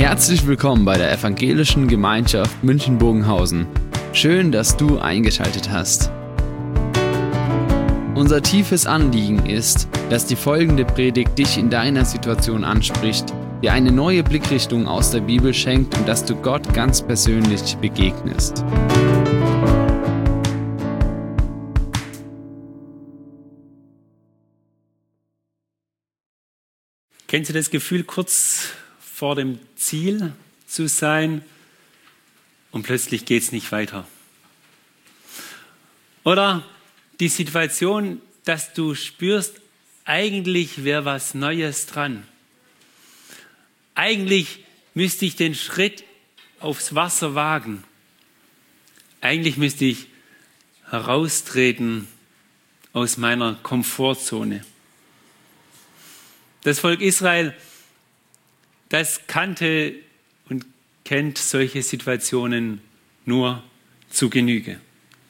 Herzlich willkommen bei der Evangelischen Gemeinschaft München-Bogenhausen. Schön, dass du eingeschaltet hast. Unser tiefes Anliegen ist, dass die folgende Predigt dich in deiner Situation anspricht, dir eine neue Blickrichtung aus der Bibel schenkt und dass du Gott ganz persönlich begegnest. Kennst du das Gefühl, kurz vor dem Ziel zu sein und plötzlich geht es nicht weiter? Oder die Situation, dass du spürst, eigentlich wäre was Neues dran. Eigentlich müsste ich den Schritt aufs Wasser wagen. Eigentlich müsste ich heraustreten aus meiner Komfortzone. Das Volk Israel, das kannte und kennt solche Situationen nur zu Genüge.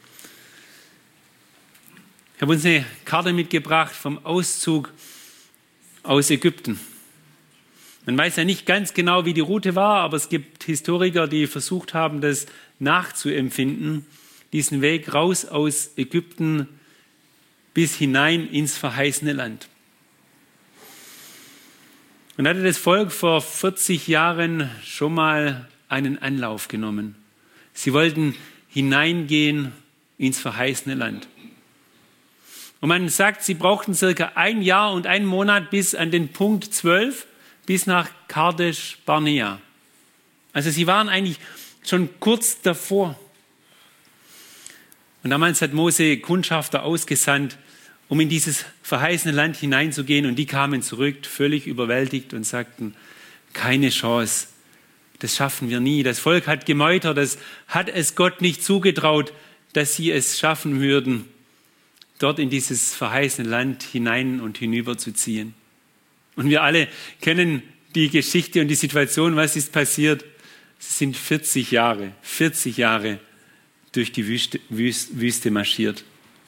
Ich habe uns eine Karte mitgebracht vom Auszug aus Ägypten. Man weiß ja nicht ganz genau, wie die Route war, aber es gibt Historiker, die versucht haben, das nachzuempfinden, diesen Weg raus aus Ägypten bis hinein ins verheißene Land. Und hatte das Volk vor 40 Jahren schon mal einen Anlauf genommen. Sie wollten hineingehen ins verheißene Land. Und man sagt, sie brauchten circa 1 Jahr und 1 Monat bis an den Punkt 12, bis nach Kadesh Barnea. Also sie waren eigentlich schon kurz davor. Und damals hat Mose Kundschafter ausgesandt, um in dieses verheißene Land hineinzugehen. Und die kamen zurück, völlig überwältigt und sagten, keine Chance, das schaffen wir nie. Das Volk hat gemeutert, das hat es Gott nicht zugetraut, dass sie es schaffen würden, dort in dieses verheißene Land hinein und hinüber zu ziehen. Und wir alle kennen die Geschichte und die Situation, was ist passiert. Es sind 40 Jahre durch die Wüste marschiert.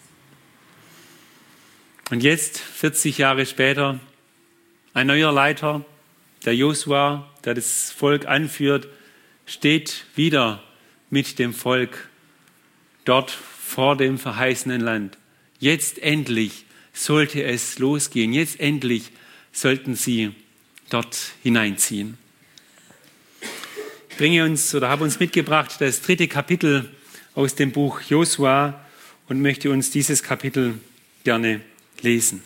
Und jetzt, 40 Jahre später, ein neuer Leiter, der Josua, der das Volk anführt, steht wieder mit dem Volk dort vor dem verheißenen Land. Jetzt endlich sollte es losgehen. Jetzt endlich sollten sie dort hineinziehen. Ich habe uns mitgebracht das 3. Kapitel aus dem Buch Josua und möchte uns dieses Kapitel gerne lesen.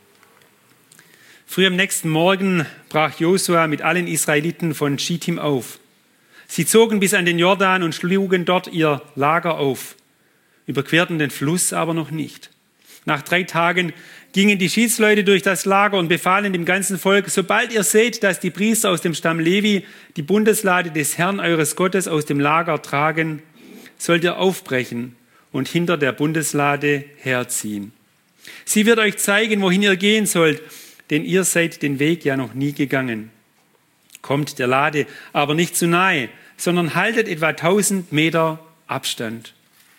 Früh am nächsten Morgen brach Josua mit allen Israeliten von Schittim auf. Sie zogen bis an den Jordan und schlugen dort ihr Lager auf, überquerten den Fluss aber noch nicht. Nach 3 Tagen gingen die Schiedsleute durch das Lager und befahlen dem ganzen Volk, sobald ihr seht, dass die Priester aus dem Stamm Levi die Bundeslade des Herrn eures Gottes aus dem Lager tragen, sollt ihr aufbrechen und hinter der Bundeslade herziehen. Sie wird euch zeigen, wohin ihr gehen sollt, denn ihr seid den Weg ja noch nie gegangen. Kommt der Lade aber nicht zu nahe, sondern haltet etwa 1000 Meter Abstand.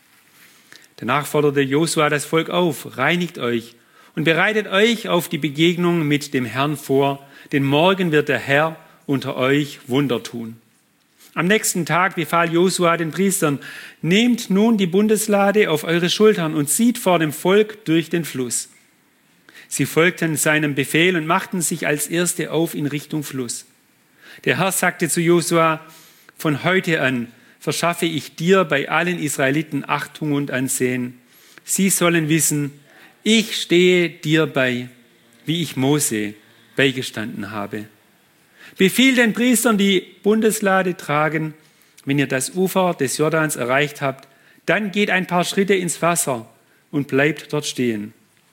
Danach forderte Josua das Volk auf, reinigt euch und bereitet euch auf die Begegnung mit dem Herrn vor, denn morgen wird der Herr unter euch Wunder tun. Am nächsten Tag befahl Josua den Priestern, nehmt nun die Bundeslade auf eure Schultern und zieht vor dem Volk durch den Fluss. Sie folgten seinem Befehl und machten sich als Erste auf in Richtung Fluss. Der Herr sagte zu Josua, von heute an verschaffe ich dir bei allen Israeliten Achtung und Ansehen. Sie sollen wissen, ich stehe dir bei, wie ich Mose beigestanden habe. Befiehl den Priestern, die Bundeslade tragen. Wenn ihr das Ufer des Jordans erreicht habt, dann geht ein paar Schritte ins Wasser und bleibt dort stehen.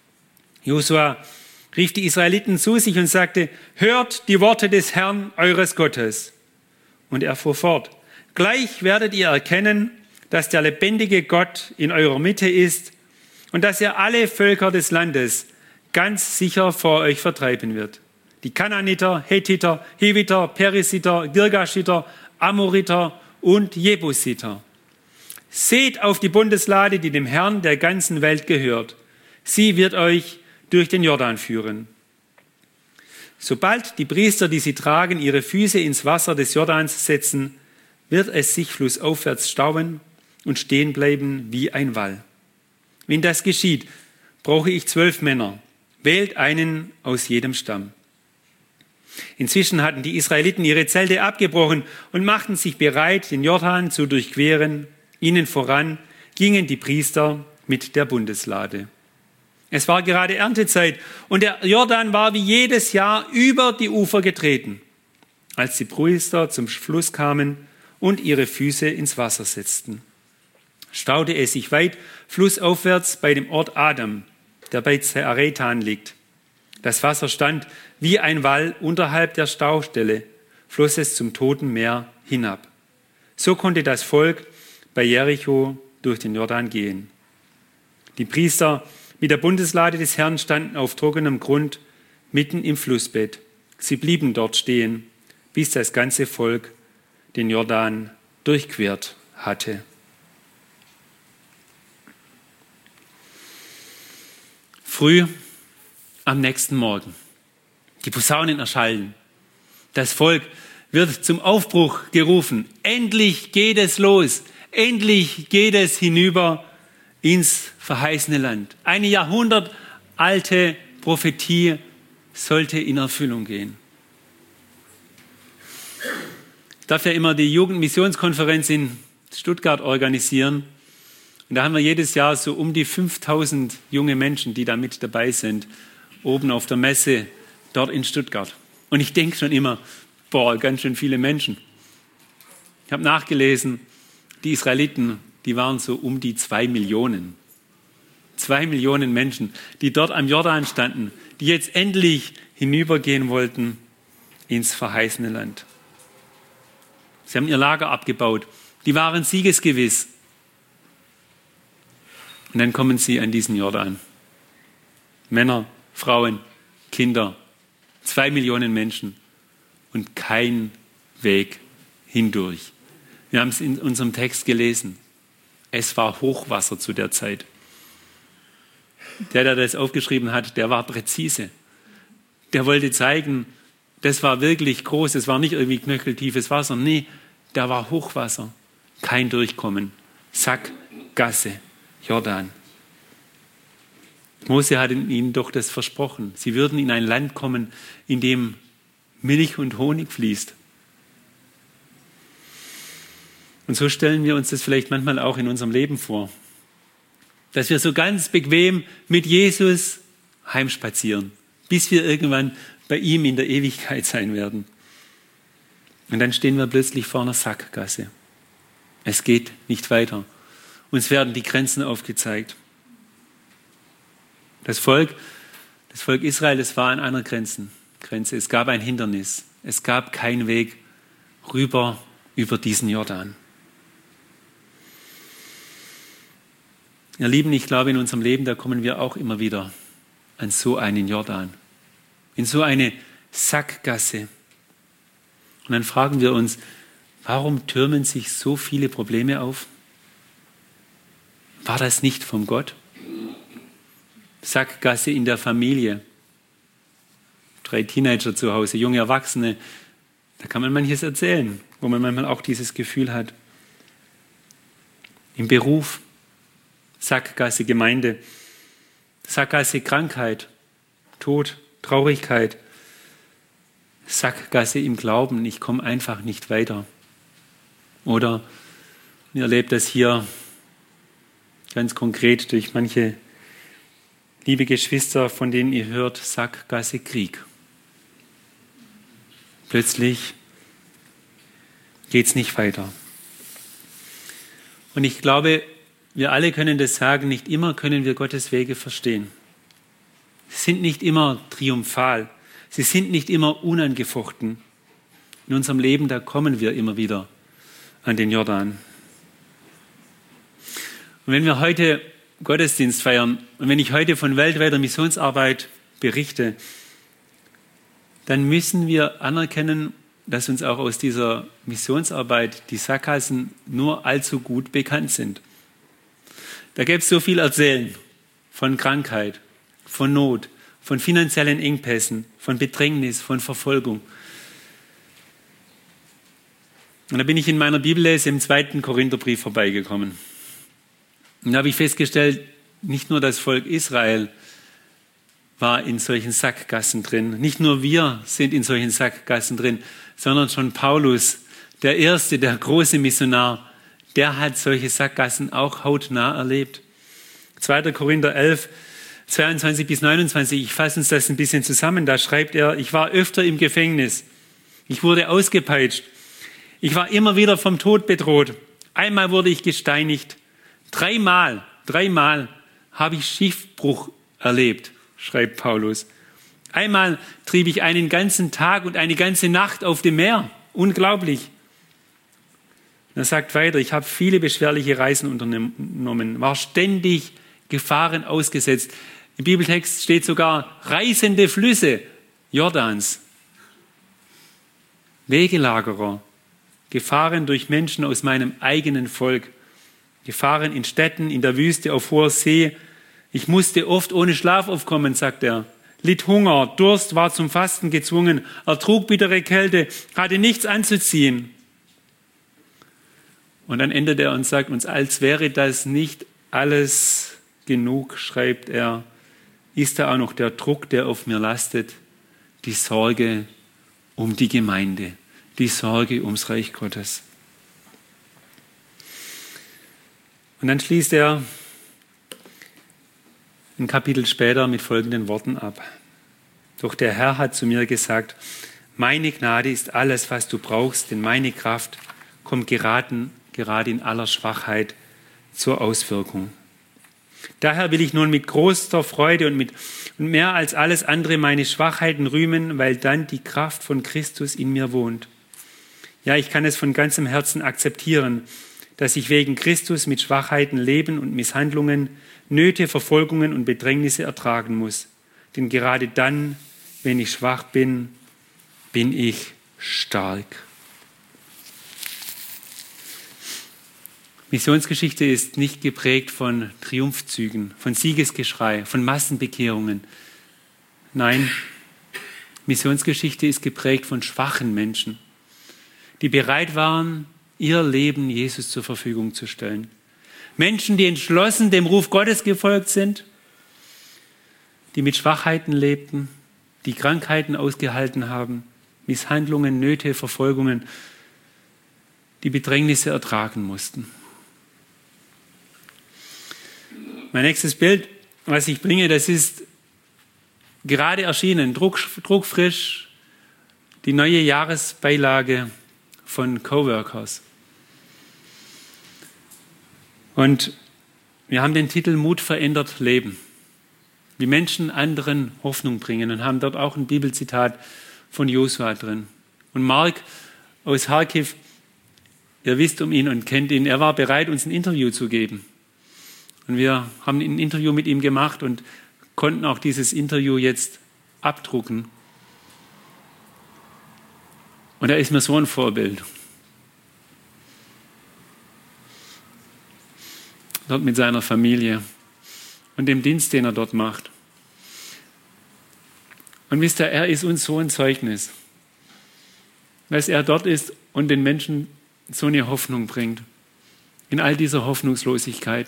Josua rief die Israeliten zu sich und sagte, hört die Worte des Herrn, eures Gottes. Und er fuhr fort, gleich werdet ihr erkennen, dass der lebendige Gott in eurer Mitte ist und dass er alle Völker des Landes ganz sicher vor euch vertreiben wird. Die Kanaaniter, Hethiter, Hiviter, Perisiter, Girgashiter, Amoriter und Jebusiter. Seht auf die Bundeslade, die dem Herrn der ganzen Welt gehört. Sie wird euch durch den Jordan führen. Sobald die Priester, die sie tragen, ihre Füße ins Wasser des Jordans setzen, wird es sich flussaufwärts stauen und stehen bleiben wie ein Wall. Wenn das geschieht, brauche ich 12 Männer. Wählt einen aus jedem Stamm. Inzwischen hatten die Israeliten ihre Zelte abgebrochen und machten sich bereit, den Jordan zu durchqueren. Ihnen voran gingen die Priester mit der Bundeslade. Es war gerade Erntezeit und der Jordan war wie jedes Jahr über die Ufer getreten, als die Priester zum Fluss kamen und ihre Füße ins Wasser setzten. Staute es sich weit flussaufwärts bei dem Ort Adam, der bei Zaretan liegt. Das Wasser stand wie ein Wall unterhalb der Staustelle, floss es zum Toten Meer hinab. So konnte das Volk bei Jericho durch den Jordan gehen. Die Priester mit der Bundeslade des Herrn standen auf trockenem Grund mitten im Flussbett. Sie blieben dort stehen, bis das ganze Volk den Jordan durchquert hatte. Früh am nächsten Morgen. Die Posaunen erschallen. Das Volk wird zum Aufbruch gerufen. Endlich geht es los. Endlich geht es hinüber ins verheißene Land. Eine jahrhundertalte Prophetie sollte in Erfüllung gehen. Ich darf ja immer die Jugendmissionskonferenz in Stuttgart organisieren. Und da haben wir jedes Jahr so um die 5000 junge Menschen, die da mit dabei sind, oben auf der Messe dort in Stuttgart. Und ich denke schon immer, ganz schön viele Menschen. Ich habe nachgelesen, die Israeliten, die waren so um die 2 Millionen. 2 Millionen Menschen, die dort am Jordan standen, die jetzt endlich hinübergehen wollten ins verheißene Land. Sie haben ihr Lager abgebaut. Die waren siegesgewiss. Und dann kommen sie an diesen Jordan. Männer, Frauen, Kinder, 2 Millionen Menschen und kein Weg hindurch. Wir haben es in unserem Text gelesen. Es war Hochwasser zu der Zeit. Der das aufgeschrieben hat, der war präzise. Der wollte zeigen, das war wirklich groß, es war nicht irgendwie knöcheltiefes Wasser. Nee, da war Hochwasser. Kein Durchkommen. Sackgasse. Jordan. Mose hat ihnen doch das versprochen. Sie würden in ein Land kommen, in dem Milch und Honig fließt. Und so stellen wir uns das vielleicht manchmal auch in unserem Leben vor. Dass wir so ganz bequem mit Jesus heimspazieren, bis wir irgendwann bei ihm in der Ewigkeit sein werden. Und dann stehen wir plötzlich vor einer Sackgasse. Es geht nicht weiter. Uns werden die Grenzen aufgezeigt. Das Volk Israel, das war an einer Grenze. Es gab ein Hindernis. Es gab keinen Weg rüber über diesen Jordan. Ihr Lieben, ich glaube, in unserem Leben, da kommen wir auch immer wieder an so einen Jordan. In so eine Sackgasse. Und dann fragen wir uns, warum türmen sich so viele Probleme auf? War das nicht von Gott? Sackgasse in der Familie. 3 Teenager zu Hause, junge Erwachsene. Da kann man manches erzählen, wo man manchmal auch dieses Gefühl hat. Im Beruf, Sackgasse Gemeinde, Sackgasse Krankheit, Tod, Traurigkeit, Sackgasse im Glauben, ich komme einfach nicht weiter. Oder ihr erlebt das hier ganz konkret durch manche liebe Geschwister, von denen ihr hört, Sackgasse Krieg. Plötzlich geht es nicht weiter. Und ich glaube, wir alle können das sagen, nicht immer können wir Gottes Wege verstehen. Sie sind nicht immer triumphal, sie sind nicht immer unangefochten. In unserem Leben, da kommen wir immer wieder an den Jordan. Und wenn wir heute Gottesdienst feiern und wenn ich heute von weltweiter Missionsarbeit berichte, dann müssen wir anerkennen, dass uns auch aus dieser Missionsarbeit die Sackgassen nur allzu gut bekannt sind. Da gäbe es so viel erzählen von Krankheit, von Not, von finanziellen Engpässen, von Bedrängnis, von Verfolgung. Und da bin ich in meiner Bibellese im 2. Korintherbrief vorbeigekommen. Und da habe ich festgestellt, nicht nur das Volk Israel war in solchen Sackgassen drin, nicht nur wir sind in solchen Sackgassen drin, sondern schon Paulus, der erste, der große Missionar, der hat solche Sackgassen auch hautnah erlebt. 2. Korinther 11, 22 bis 29, ich fasse uns das ein bisschen zusammen, da schreibt er, ich war öfter im Gefängnis, ich wurde ausgepeitscht, ich war immer wieder vom Tod bedroht, einmal wurde ich gesteinigt, dreimal habe ich Schiffbruch erlebt, schreibt Paulus. Einmal trieb ich einen ganzen Tag und eine ganze Nacht auf dem Meer, unglaublich. Er sagt weiter, ich habe viele beschwerliche Reisen unternommen, war ständig Gefahren ausgesetzt. Im Bibeltext steht sogar reißende Flüsse Jordans. Wegelagerer, Gefahren durch Menschen aus meinem eigenen Volk, Gefahren in Städten, in der Wüste, auf hoher See. Ich musste oft ohne Schlaf aufkommen, sagt er. Litt Hunger, Durst, war zum Fasten gezwungen, ertrug bittere Kälte, hatte nichts anzuziehen. Und dann endet er und sagt uns, als wäre das nicht alles genug, schreibt er, ist da auch noch der Druck, der auf mir lastet, die Sorge um die Gemeinde, die Sorge ums Reich Gottes. Und dann schließt er ein Kapitel später mit folgenden Worten ab. Doch der Herr hat zu mir gesagt, meine Gnade ist alles, was du brauchst, denn meine Kraft kommt gerade in aller Schwachheit zur Auswirkung. Daher will ich nun mit großer Freude und mehr als alles andere meine Schwachheiten rühmen, weil dann die Kraft von Christus in mir wohnt. Ja, ich kann es von ganzem Herzen akzeptieren, dass ich wegen Christus mit Schwachheiten leben und Misshandlungen, Nöte, Verfolgungen und Bedrängnisse ertragen muss. Denn gerade dann, wenn ich schwach bin, bin ich stark. Missionsgeschichte ist nicht geprägt von Triumphzügen, von Siegesgeschrei, von Massenbekehrungen. Nein, Missionsgeschichte ist geprägt von schwachen Menschen, die bereit waren, ihr Leben Jesus zur Verfügung zu stellen. Menschen, die entschlossen dem Ruf Gottes gefolgt sind, die mit Schwachheiten lebten, die Krankheiten ausgehalten haben, Misshandlungen, Nöte, Verfolgungen, die Bedrängnisse ertragen mussten. Mein nächstes Bild, was ich bringe, das ist gerade erschienen, druckfrisch, die neue Jahresbeilage von Coworkers. Und wir haben den Titel Mut verändert Leben. Wie Menschen anderen Hoffnung bringen und haben dort auch ein Bibelzitat von Josua drin. Und Mark aus Kharkiv, ihr wisst um ihn und kennt ihn, er war bereit, uns ein Interview zu geben. Und wir haben ein Interview mit ihm gemacht und konnten auch dieses Interview jetzt abdrucken. Und er ist mir so ein Vorbild. Dort mit seiner Familie und dem Dienst, den er dort macht. Und wisst ihr, er ist uns so ein Zeugnis, dass er dort ist und den Menschen so eine Hoffnung bringt. In all dieser Hoffnungslosigkeit.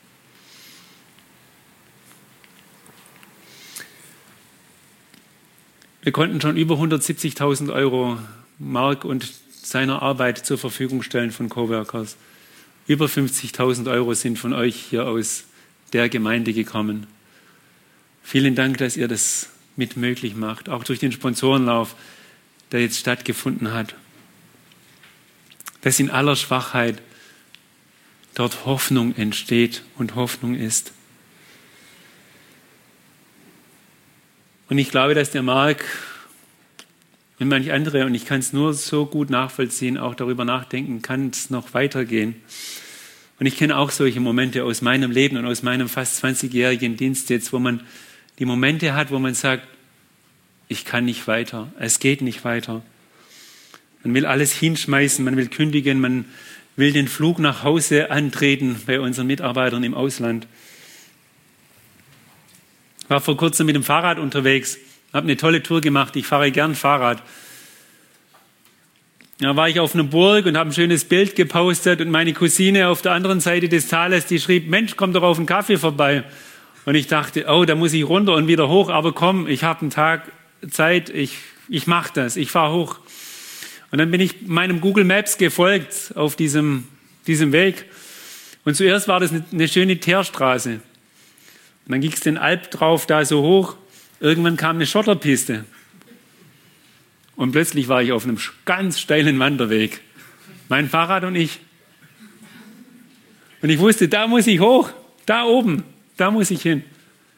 Wir konnten schon über 170.000 € Mark und seiner Arbeit zur Verfügung stellen von Coworkers. Über 50.000 € sind von euch hier aus der Gemeinde gekommen. Vielen Dank, dass ihr das mit möglich macht, auch durch den Sponsorenlauf, der jetzt stattgefunden hat. Dass in aller Schwachheit dort Hoffnung entsteht und Hoffnung ist. Und ich glaube, dass der Mark und manch andere, und ich kann es nur so gut nachvollziehen, auch darüber nachdenken, kann es noch weitergehen. Und ich kenne auch solche Momente aus meinem Leben und aus meinem fast 20-jährigen Dienst jetzt, wo man die Momente hat, wo man sagt, ich kann nicht weiter, es geht nicht weiter. Man will alles hinschmeißen, man will kündigen, man will den Flug nach Hause antreten bei unseren Mitarbeitern im Ausland. war vor kurzem mit dem Fahrrad unterwegs, habe eine tolle Tour gemacht. Ich fahre gern Fahrrad. Da war ich auf einer Burg und habe ein schönes Bild gepostet und meine Cousine auf der anderen Seite des Tales, die schrieb, Mensch, komm doch auf einen Kaffee vorbei. Und ich dachte, oh, da muss ich runter und wieder hoch, aber komm, ich habe einen Tag Zeit, ich mache das, ich fahre hoch. Und dann bin ich meinem Google Maps gefolgt auf diesem Weg. Und zuerst war das eine schöne Teerstraße. Und dann ging es den Alp drauf, da so hoch. Irgendwann kam eine Schotterpiste. Und plötzlich war ich auf einem ganz steilen Wanderweg. Mein Fahrrad und ich. Und ich wusste, da muss ich hoch, da oben, da muss ich hin.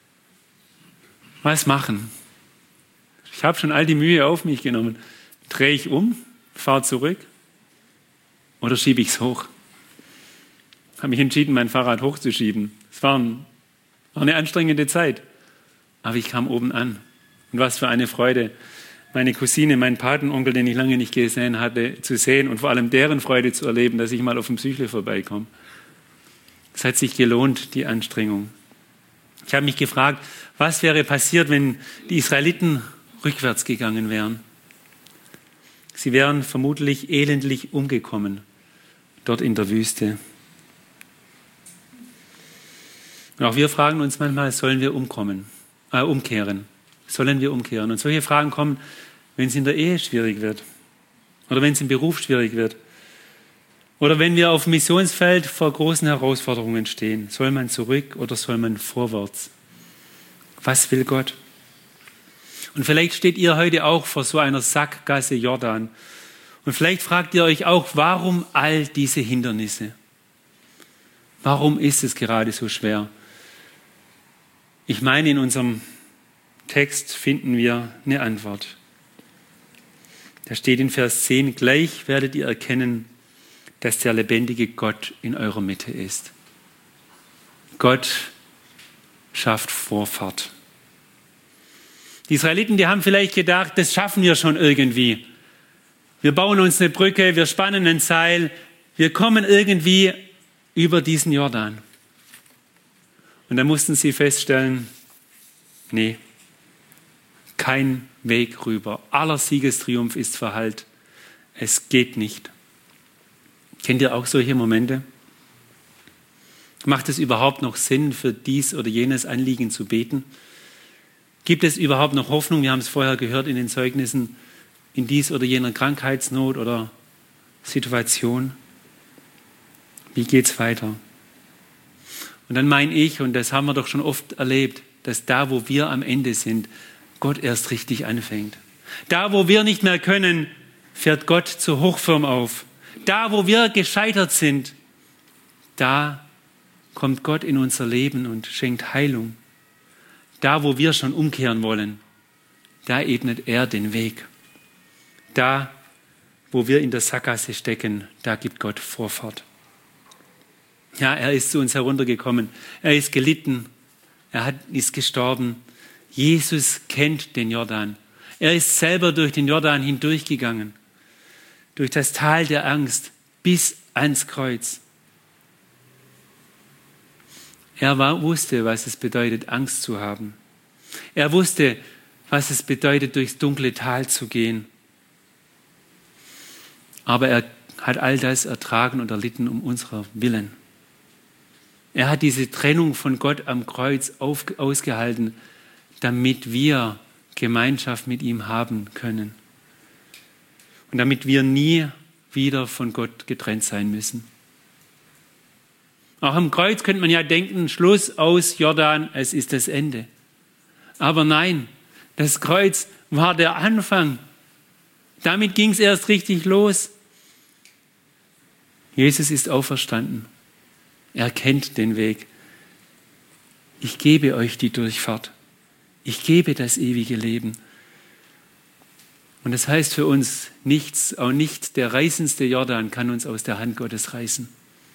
Was machen? Ich habe schon all die Mühe auf mich genommen. Drehe ich um, fahre zurück oder schiebe ich es hoch? Ich habe mich entschieden, mein Fahrrad hochzuschieben. Es war eine anstrengende Zeit, aber ich kam oben an. Und was für eine Freude, meine Cousine, meinen Patenonkel, den ich lange nicht gesehen hatte, zu sehen und vor allem deren Freude zu erleben, dass ich mal auf dem Psychle vorbeikomme. Es hat sich gelohnt, die Anstrengung. Ich habe mich gefragt, was wäre passiert, wenn die Israeliten rückwärts gegangen wären? Sie wären vermutlich elendlich umgekommen, dort in der Wüste. Und auch wir fragen uns manchmal, sollen wir umkehren? Sollen wir umkehren? Und solche Fragen kommen, wenn es in der Ehe schwierig wird oder wenn es im Beruf schwierig wird oder wenn wir auf dem Missionsfeld vor großen Herausforderungen stehen. Soll man zurück oder soll man vorwärts? Was will Gott? Und vielleicht steht ihr heute auch vor so einer Sackgasse Jordan. Und vielleicht fragt ihr euch auch, warum all diese Hindernisse? Warum ist es gerade so schwer? Ich meine, in unserem Text finden wir eine Antwort. Da steht in Vers 10, gleich werdet ihr erkennen, dass der lebendige Gott in eurer Mitte ist. Gott schafft Vorfahrt. Die Israeliten, die haben vielleicht gedacht, das schaffen wir schon irgendwie. Wir bauen uns eine Brücke, wir spannen ein Seil, wir kommen irgendwie über diesen Jordan. Und dann mussten sie feststellen, nee, kein Weg rüber. Aller Siegestriumph ist verhallt. Es geht nicht. Kennt ihr auch solche Momente? Macht es überhaupt noch Sinn, für dies oder jenes Anliegen zu beten? Gibt es überhaupt noch Hoffnung? Wir haben es vorher gehört in den Zeugnissen, in dies oder jener Krankheitsnot oder Situation. Wie geht's weiter? Und dann meine ich, und das haben wir doch schon oft erlebt, dass da, wo wir am Ende sind, Gott erst richtig anfängt. Da, wo wir nicht mehr können, fährt Gott zur Hochform auf. Da, wo wir gescheitert sind, da kommt Gott in unser Leben und schenkt Heilung. Da, wo wir schon umkehren wollen, da ebnet er den Weg. Da, wo wir in der Sackgasse stecken, da gibt Gott Vorfahrt. Ja, er ist zu uns heruntergekommen. Er ist gelitten. Ist gestorben. Jesus kennt den Jordan. Er ist selber durch den Jordan hindurchgegangen. Durch das Tal der Angst bis ans Kreuz. Er wusste, was es bedeutet, Angst zu haben. Er wusste, was es bedeutet, durchs dunkle Tal zu gehen. Aber er hat all das ertragen und erlitten um unserer Willen. Er hat diese Trennung von Gott am Kreuz ausgehalten, damit wir Gemeinschaft mit ihm haben können. Und damit wir nie wieder von Gott getrennt sein müssen. Auch am Kreuz könnte man ja denken, Schluss aus Jordan, es ist das Ende. Aber nein, das Kreuz war der Anfang. Damit ging es erst richtig los. Jesus ist auferstanden. Er kennt den Weg. Ich gebe euch die Durchfahrt. Ich gebe das ewige Leben. Und das heißt für uns nichts, auch nicht der reißendste Jordan kann uns aus der Hand Gottes reißen.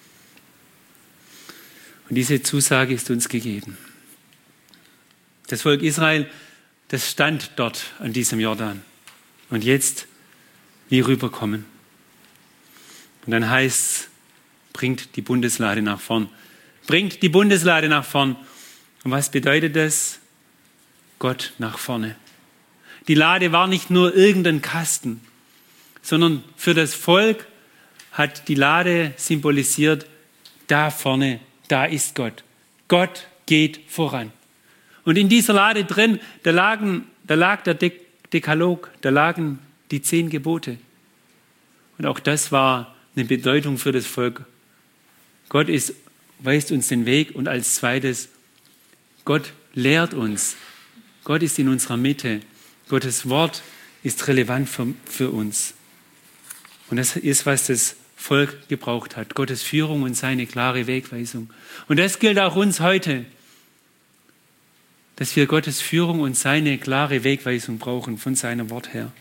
Und diese Zusage ist uns gegeben. Das Volk Israel, das stand dort an diesem Jordan. Und jetzt, wie rüberkommen? Und dann heißt es, bringt die Bundeslade nach vorn. Bringt die Bundeslade nach vorn. Und was bedeutet das? Gott nach vorne. Die Lade war nicht nur irgendein Kasten, sondern für das Volk hat die Lade symbolisiert, da vorne, da ist Gott. Gott geht voran. Und in dieser Lade drin, da lag der Dekalog, da lagen die 10 Gebote. Und auch das war eine Bedeutung für das Volk. Gott weist uns den Weg und als zweites, Gott lehrt uns. Gott ist in unserer Mitte. Gottes Wort ist relevant für uns. Und das ist, was das Volk gebraucht hat. Gottes Führung und seine klare Wegweisung. Und das gilt auch uns heute, dass wir Gottes Führung und seine klare Wegweisung brauchen von seinem Wort her.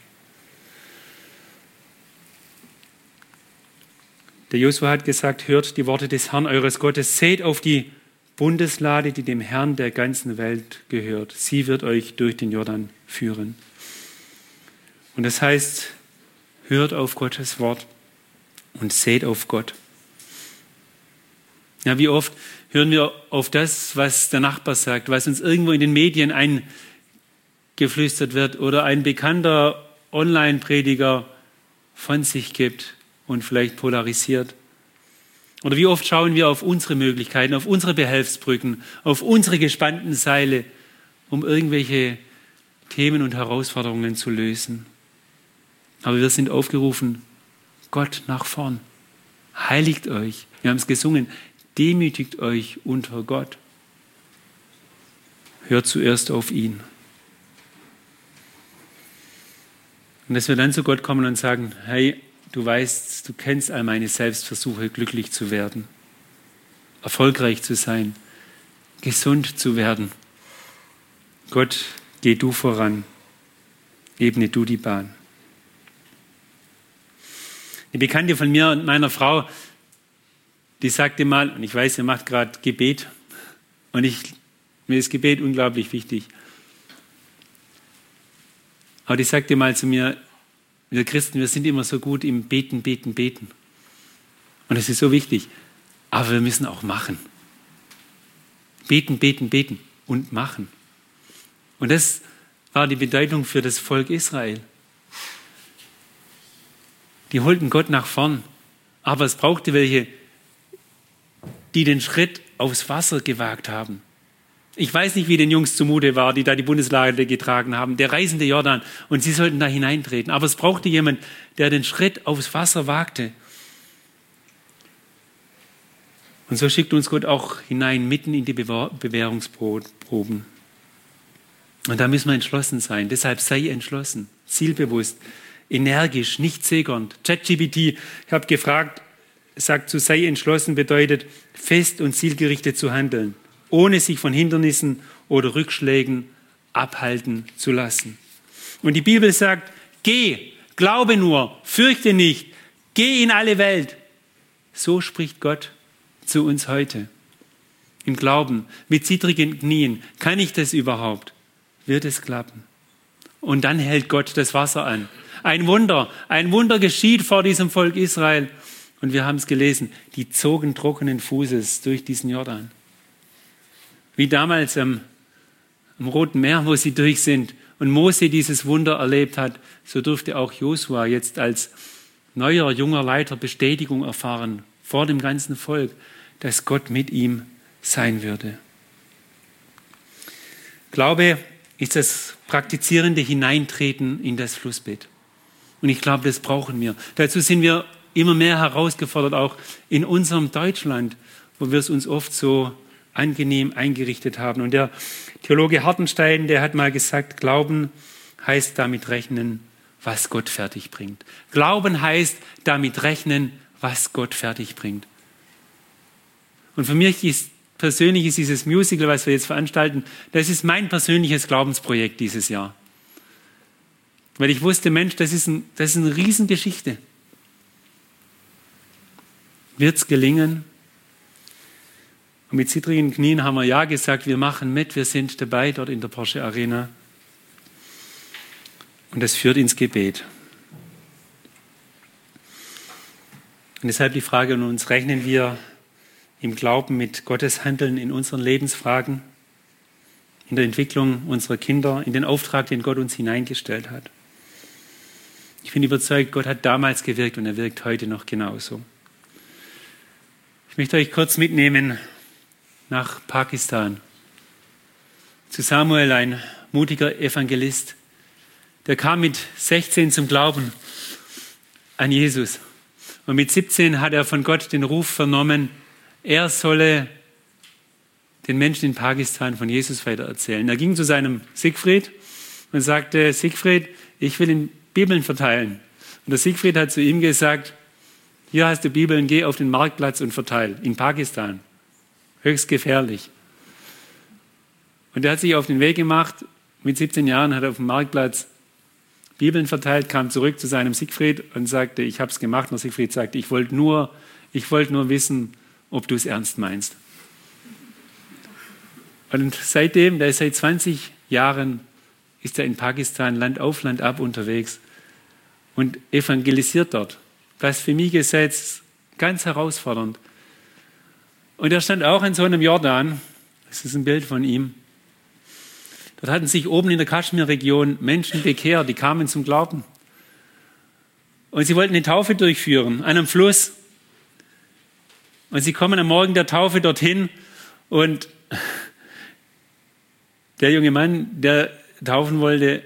Der Josua hat gesagt, hört die Worte des Herrn eures Gottes, seht auf die Bundeslade, die dem Herrn der ganzen Welt gehört. Sie wird euch durch den Jordan führen. Und das heißt, hört auf Gottes Wort und seht auf Gott. Ja, wie oft hören wir auf das, was der Nachbar sagt, was uns irgendwo in den Medien eingeflüstert wird oder ein bekannter Online-Prediger von sich gibt und vielleicht polarisiert. Oder wie oft schauen wir auf unsere Möglichkeiten, auf unsere Behelfsbrücken, auf unsere gespannten Seile, um irgendwelche Themen und Herausforderungen zu lösen. Aber wir sind aufgerufen, Gott nach vorn. Heiligt euch. Wir haben es gesungen. Demütigt euch unter Gott. Hört zuerst auf ihn. Und dass wir dann zu Gott kommen und sagen, hey, du weißt, du kennst all meine Selbstversuche, glücklich zu werden, erfolgreich zu sein, gesund zu werden. Gott, geh du voran, ebne du die Bahn. Eine Bekannte von mir und meiner Frau, die sagte mal, und ich weiß, ihr macht gerade Gebet, und mir ist Gebet unglaublich wichtig. Aber die sagte mal zu mir, wir Christen, wir sind immer so gut im Beten, Beten, Beten. Und es ist so wichtig, aber wir müssen auch machen. Beten, beten, beten und machen. Und das war die Bedeutung für das Volk Israel. Die holten Gott nach vorn, aber es brauchte welche, die den Schritt aufs Wasser gewagt haben. Ich weiß nicht, wie den Jungs zumute war, die da die Bundeslade getragen haben, der reißende Jordan, und sie sollten da hineintreten. Aber es brauchte jemand, der den Schritt aufs Wasser wagte. Und so schickt uns Gott auch hinein, mitten in die Bewährungsproben. Und da müssen wir entschlossen sein. Deshalb sei entschlossen, zielbewusst, energisch, nicht zögernd. ChatGPT, ich habe gefragt, sagt zu sei entschlossen bedeutet, fest und zielgerichtet zu handeln, ohne sich von Hindernissen oder Rückschlägen abhalten zu lassen. Und die Bibel sagt, geh, glaube nur, fürchte nicht, geh in alle Welt. So spricht Gott zu uns heute. Im Glauben, mit zittrigen Knien, kann ich das überhaupt? Wird es klappen? Und dann hält Gott das Wasser an. Ein Wunder geschieht vor diesem Volk Israel. Und wir haben es gelesen, die zogen trockenen Fußes durch diesen Jordan. Wie damals am Roten Meer, wo sie durch sind und Mose dieses Wunder erlebt hat, so durfte auch Josua jetzt als neuer, junger Leiter Bestätigung erfahren vor dem ganzen Volk, dass Gott mit ihm sein würde. Glaube ist das praktizierende Hineintreten in das Flussbett. Und ich glaube, das brauchen wir. Dazu sind wir immer mehr herausgefordert, auch in unserem Deutschland, wo wir es uns oft so angenehm eingerichtet haben. Und der Theologe Hartenstein, der hat mal gesagt, Glauben heißt damit rechnen, was Gott fertig bringt. Glauben heißt damit rechnen, was Gott fertig bringt. Und für mich persönlich ist dieses Musical, was wir jetzt veranstalten, das ist mein persönliches Glaubensprojekt dieses Jahr. Weil ich wusste, Mensch, das ist eine Riesengeschichte. Wird es gelingen? Und mit zittrigen Knien haben wir ja gesagt, wir machen mit, wir sind dabei dort in der Porsche Arena. Und das führt ins Gebet. Und deshalb die Frage an uns, rechnen wir im Glauben mit Gottes Handeln in unseren Lebensfragen? in der Entwicklung unserer Kinder, in den Auftrag, den Gott uns hineingestellt hat. Ich bin überzeugt, Gott hat damals gewirkt und er wirkt heute noch genauso. Ich möchte euch kurz mitnehmen nach Pakistan. Zu Samuel, ein mutiger Evangelist. Der kam mit 16 zum Glauben an Jesus. Und mit 17 hat er von Gott den Ruf vernommen, er solle den Menschen in Pakistan von Jesus weitererzählen. Er ging zu seinem Siegfried und sagte, Siegfried, ich will in Bibeln verteilen. Und der Siegfried hat zu ihm gesagt, hier hast du Bibeln, geh auf den Marktplatz und verteil. In Pakistan. Höchst gefährlich. Und er hat sich auf den Weg gemacht. Mit 17 Jahren hat er auf dem Marktplatz Bibeln verteilt, kam zurück zu seinem Siegfried und sagte, ich habe es gemacht. Und der Siegfried sagte, ich wollte nur wissen, ob du es ernst meinst. Und seitdem, der ist seit 20 Jahren, ist er in Pakistan Land auf, Land ab unterwegs und evangelisiert dort. Blasphemiegesetz, ganz herausfordernd. Und er stand auch in so einem Jordan, das ist ein Bild von ihm. Dort hatten sich oben in der Kaschmir-Region Menschen bekehrt, die kamen zum Glauben. Und sie wollten eine Taufe durchführen an einem Fluss. Und sie kommen am Morgen der Taufe dorthin und der junge Mann, der taufen wollte,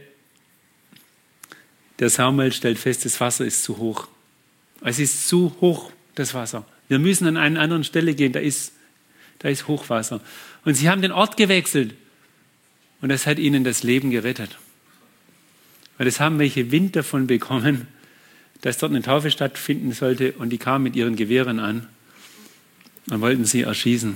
der Samuel stellt fest, das Wasser ist zu hoch. Es ist zu hoch, das Wasser. Wir müssen an eine andere Stelle gehen, da ist Hochwasser. Und sie haben den Ort gewechselt. Und das hat ihnen das Leben gerettet. Weil es haben welche Wind davon bekommen, dass dort eine Taufe stattfinden sollte. Und die kamen mit ihren Gewehren an und wollten sie erschießen.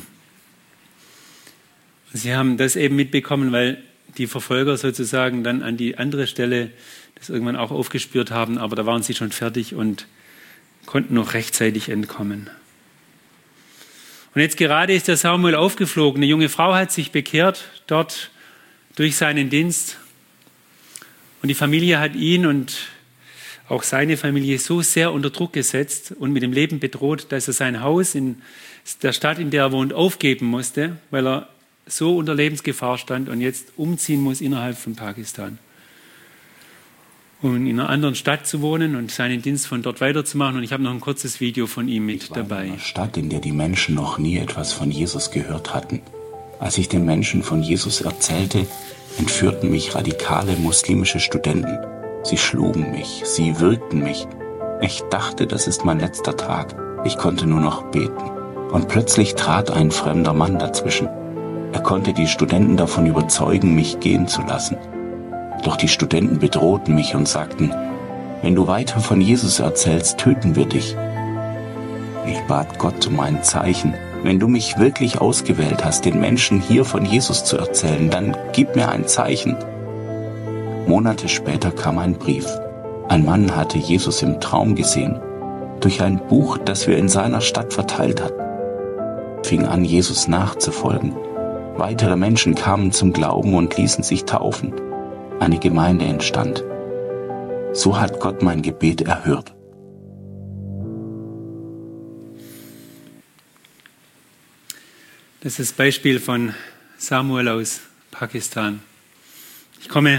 Und sie haben das eben mitbekommen, weil die Verfolger sozusagen dann an die andere Stelle das irgendwann auch aufgespürt haben. Aber da waren sie schon fertig und konnten noch rechtzeitig entkommen. Und jetzt gerade ist der Samuel aufgeflogen. Eine junge Frau hat sich bekehrt dort durch seinen Dienst. Und die Familie hat ihn und auch seine Familie so sehr unter Druck gesetzt und mit dem Leben bedroht, dass er sein Haus in der Stadt, in der er wohnt, aufgeben musste, weil er so unter Lebensgefahr stand und jetzt umziehen muss innerhalb von Pakistan. Um in einer anderen Stadt zu wohnen und seinen Dienst von dort weiterzumachen. Und ich habe noch ein kurzes Video von ihm mit dabei. In einer Stadt, in der die Menschen noch nie etwas von Jesus gehört hatten. Als ich den Menschen von Jesus erzählte, entführten mich radikale muslimische Studenten. Sie schlugen mich, sie würgten mich. Ich dachte, das ist mein letzter Tag. Ich konnte nur noch beten. Und plötzlich trat ein fremder Mann dazwischen. Er konnte die Studenten davon überzeugen, mich gehen zu lassen. Doch die Studenten bedrohten mich und sagten, wenn du weiter von Jesus erzählst, töten wir dich. Ich bat Gott um ein Zeichen. Wenn du mich wirklich ausgewählt hast, den Menschen hier von Jesus zu erzählen, dann gib mir ein Zeichen. Monate später kam ein Brief. Ein Mann hatte Jesus im Traum gesehen, durch ein Buch, das wir in seiner Stadt verteilt hatten. Fing an, Jesus nachzufolgen. Weitere Menschen kamen zum Glauben und ließen sich taufen. Eine Gemeinde entstand. So hat Gott mein Gebet erhört. Das ist das Beispiel von Samuel aus Pakistan. Ich komme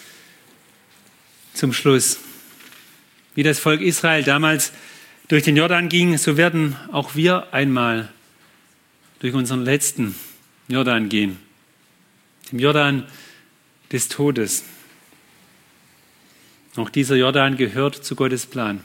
zum Schluss. Wie das Volk Israel damals durch den Jordan ging, so werden auch wir einmal durch unseren letzten Jordan gehen. Dem Jordan des Todes. Auch dieser Jordan gehört zu Gottes Plan.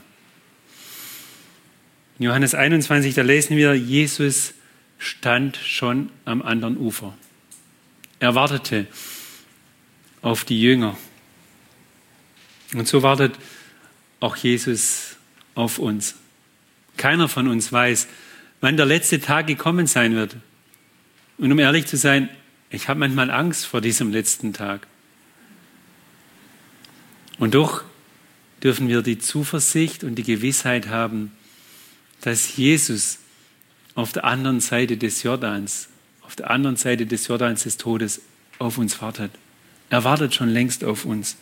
In Johannes 21, da lesen wir, Jesus stand schon am anderen Ufer. Er wartete auf die Jünger. Und so wartet auch Jesus auf uns. Keiner von uns weiß, wann der letzte Tag gekommen sein wird. Und um ehrlich zu sein, ich habe manchmal Angst vor diesem letzten Tag. Und doch dürfen wir die Zuversicht und die Gewissheit haben, dass Jesus auf der anderen Seite des Jordans des Todes auf uns wartet. Er wartet schon längst auf uns.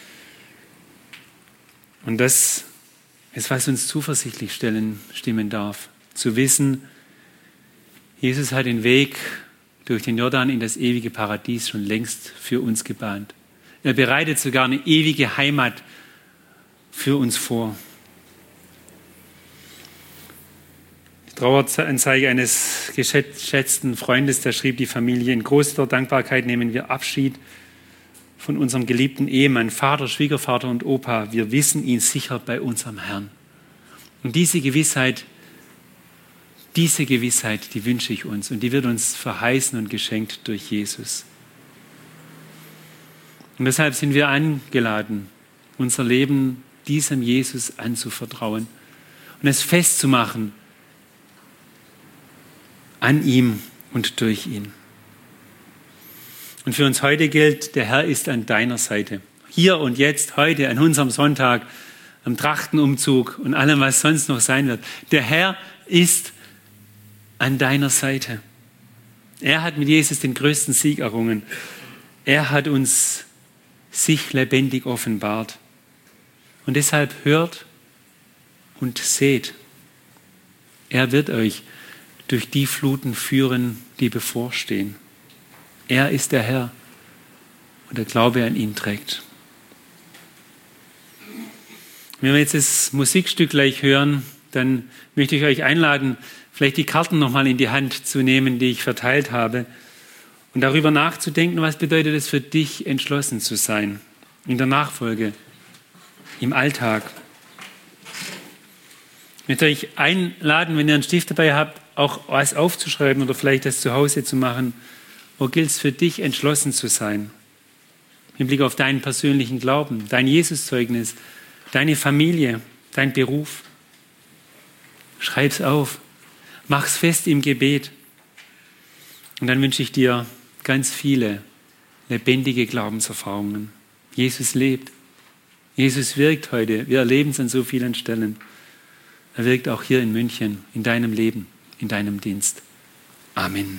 Und das ist, was uns zuversichtlich stimmen darf. Zu wissen, Jesus hat den Weg durch den Jordan in das ewige Paradies schon längst für uns gebahnt. Er bereitet sogar eine ewige Heimat für uns vor. Die Traueranzeige eines geschätzten Freundes, der schrieb die Familie: In großer Dankbarkeit nehmen wir Abschied von unserem geliebten Ehemann, Vater, Schwiegervater und Opa. Wir wissen ihn sicher bei unserem Herrn. Und diese Gewissheit, die wünsche ich uns und die wird uns verheißen und geschenkt durch Jesus. Und deshalb sind wir eingeladen, unser Leben diesem Jesus anzuvertrauen und es festzumachen an ihm und durch ihn. Und für uns heute gilt, der Herr ist an deiner Seite. Hier und jetzt, heute, an unserem Sonntag, am Trachtenumzug und allem, was sonst noch sein wird. Der Herr ist an deiner Seite. Er hat mit Jesus den größten Sieg errungen. Er hat uns sich lebendig offenbart. Und deshalb hört und seht. Er wird euch durch die Fluten führen, die bevorstehen. Er ist der Herr und der Glaube an ihn trägt. Wenn wir jetzt das Musikstück gleich hören, dann möchte ich euch einladen, vielleicht die Karten nochmal in die Hand zu nehmen, die ich verteilt habe, und darüber nachzudenken, was bedeutet es für dich, entschlossen zu sein, in der Nachfolge, im Alltag. Ich möchte euch einladen, wenn ihr einen Stift dabei habt, auch was aufzuschreiben oder vielleicht das zu Hause zu machen. Wo gilt es für dich, entschlossen zu sein? Im Blick auf deinen persönlichen Glauben, dein Jesuszeugnis, deine Familie, dein Beruf. Schreib's auf, mach's fest im Gebet. Und dann wünsche ich dir ganz viele lebendige Glaubenserfahrungen. Jesus lebt. Jesus wirkt heute. Wir erleben es an so vielen Stellen. Er wirkt auch hier in München, in deinem Leben, in deinem Dienst. Amen.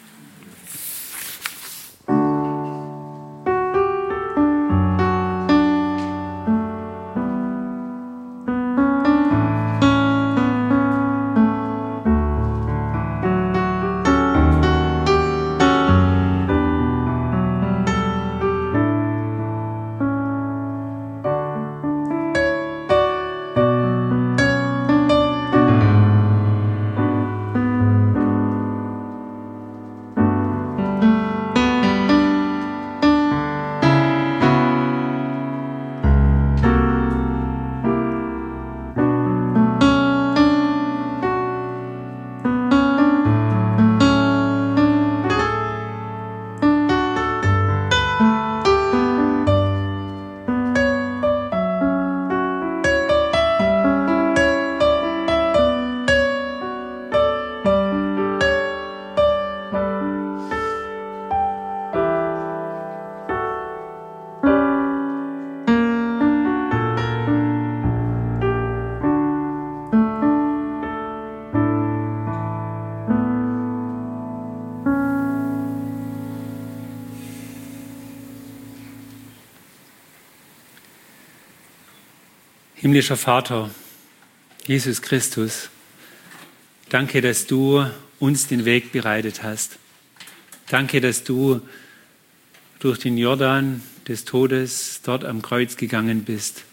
Himmlischer Vater, Jesus Christus, danke, dass du uns den Weg bereitet hast. Danke, dass du durch den Jordan des Todes dort am Kreuz gegangen bist,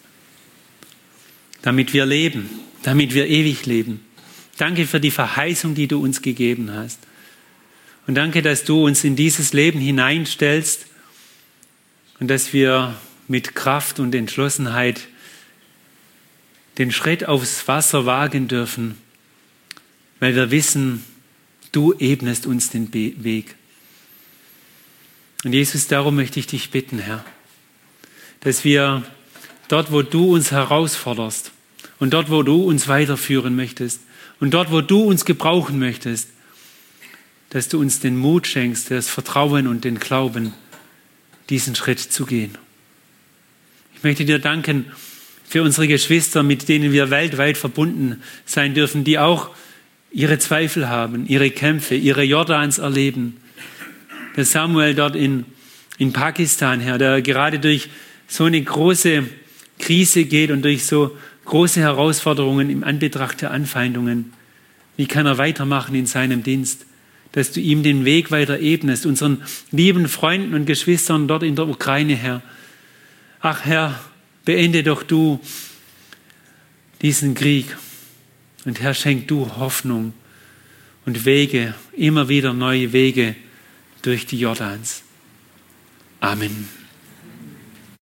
damit wir leben, damit wir ewig leben. Danke für die Verheißung, die du uns gegeben hast. Und danke, dass du uns in dieses Leben hineinstellst und dass wir mit Kraft und Entschlossenheit den Schritt aufs Wasser wagen dürfen, weil wir wissen, du ebnest uns den Weg. Und Jesus, darum möchte ich dich bitten, Herr, dass wir dort, wo du uns herausforderst und dort, wo du uns weiterführen möchtest und dort, wo du uns gebrauchen möchtest, dass du uns den Mut schenkst, das Vertrauen und den Glauben, diesen Schritt zu gehen. Ich möchte dir danken für unsere Geschwister, mit denen wir weltweit verbunden sein dürfen, die auch ihre Zweifel haben, ihre Kämpfe, ihre Jordans erleben. Der Samuel dort in Pakistan, Herr, der gerade durch so eine große Krise geht und durch so große Herausforderungen im Anbetracht der Anfeindungen. Wie kann er weitermachen in seinem Dienst? dass du ihm den Weg weiter ebnest, unseren lieben Freunden und Geschwistern dort in der Ukraine, Herr. Ach Herr, beende doch du diesen Krieg. Und Herr, schenk du Hoffnung und Wege, immer wieder neue Wege durch die Jordans. Amen.